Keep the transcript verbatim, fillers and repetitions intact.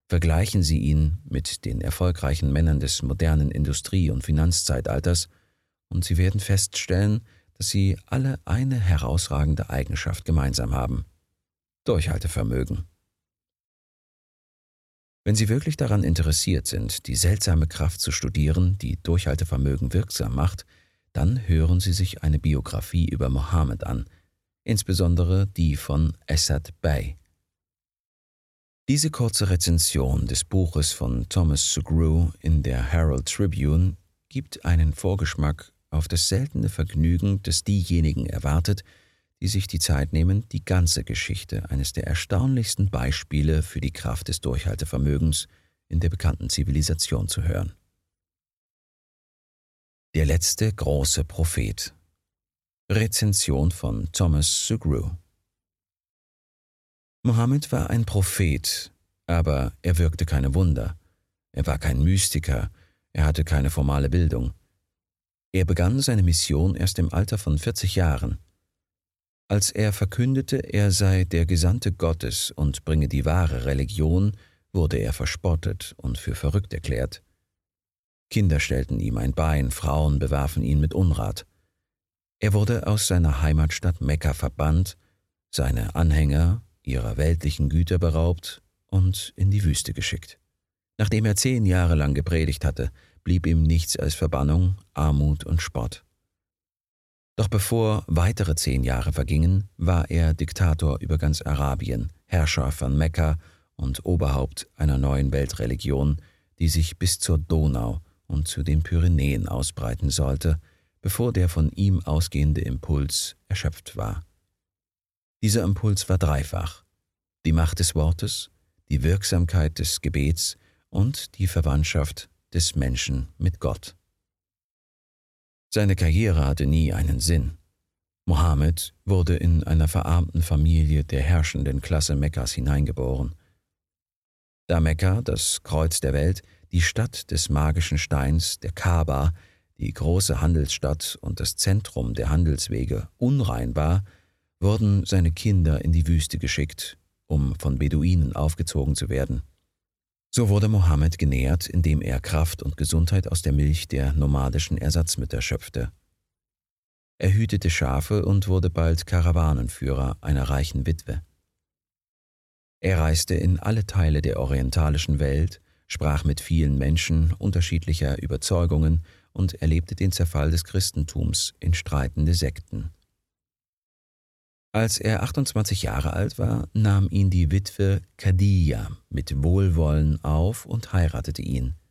Vergleichen Sie ihn mit den erfolgreichen Männern des modernen Industrie- und Finanzzeitalters und Sie werden feststellen, dass sie alle eine herausragende Eigenschaft gemeinsam haben: Durchhaltevermögen. Wenn Sie wirklich daran interessiert sind, die seltsame Kraft zu studieren, die Durchhaltevermögen wirksam macht, dann hören Sie sich eine Biografie über Mohammed an, insbesondere die von Asad Bey. Diese kurze Rezension des Buches von Thomas Sugrue in der Herald Tribune gibt einen Vorgeschmack auf das seltene Vergnügen, das diejenigen erwartet, die sich die Zeit nehmen, die ganze Geschichte eines der erstaunlichsten Beispiele für die Kraft des Durchhaltevermögens in der bekannten Zivilisation zu hören. Der letzte große Prophet. Rezension von Thomas Sugrue. Mohammed war ein Prophet, aber er wirkte keine Wunder. Er war kein Mystiker, er hatte keine formale Bildung. Er begann seine Mission erst im Alter von vierzig Jahren. Als er verkündete, er sei der Gesandte Gottes und bringe die wahre Religion, wurde er verspottet und für verrückt erklärt. Kinder stellten ihm ein Bein, Frauen bewarfen ihn mit Unrat. Er wurde aus seiner Heimatstadt Mekka verbannt, seine Anhänger ihrer weltlichen Güter beraubt und in die Wüste geschickt. Nachdem er zehn Jahre lang gepredigt hatte, blieb ihm nichts als Verbannung, Armut und Spott. Doch bevor weitere zehn Jahre vergingen, war er Diktator über ganz Arabien, Herrscher von Mekka und Oberhaupt einer neuen Weltreligion, die sich bis zur Donau und zu den Pyrenäen ausbreiten sollte, bevor der von ihm ausgehende Impuls erschöpft war. Dieser Impuls war dreifach: die Macht des Wortes, die Wirksamkeit des Gebets und die Verwandtschaft des Menschen mit Gott. Seine Karriere hatte nie einen Sinn. Mohammed wurde in einer verarmten Familie der herrschenden Klasse Mekkas hineingeboren. Da Mekka, das Kreuz der Welt, die Stadt des magischen Steins, der Kaaba, die große Handelsstadt und das Zentrum der Handelswege, unrein war, wurden seine Kinder in die Wüste geschickt, um von Beduinen aufgezogen zu werden. So wurde Mohammed genährt, indem er Kraft und Gesundheit aus der Milch der nomadischen Ersatzmütter schöpfte. Er hütete Schafe und wurde bald Karawanenführer einer reichen Witwe. Er reiste in alle Teile der orientalischen Welt, sprach mit vielen Menschen unterschiedlicher Überzeugungen und erlebte den Zerfall des Christentums in streitende Sekten. Als er achtundzwanzig Jahre alt war, nahm ihn die Witwe Khadija mit Wohlwollen auf und heiratete ihn.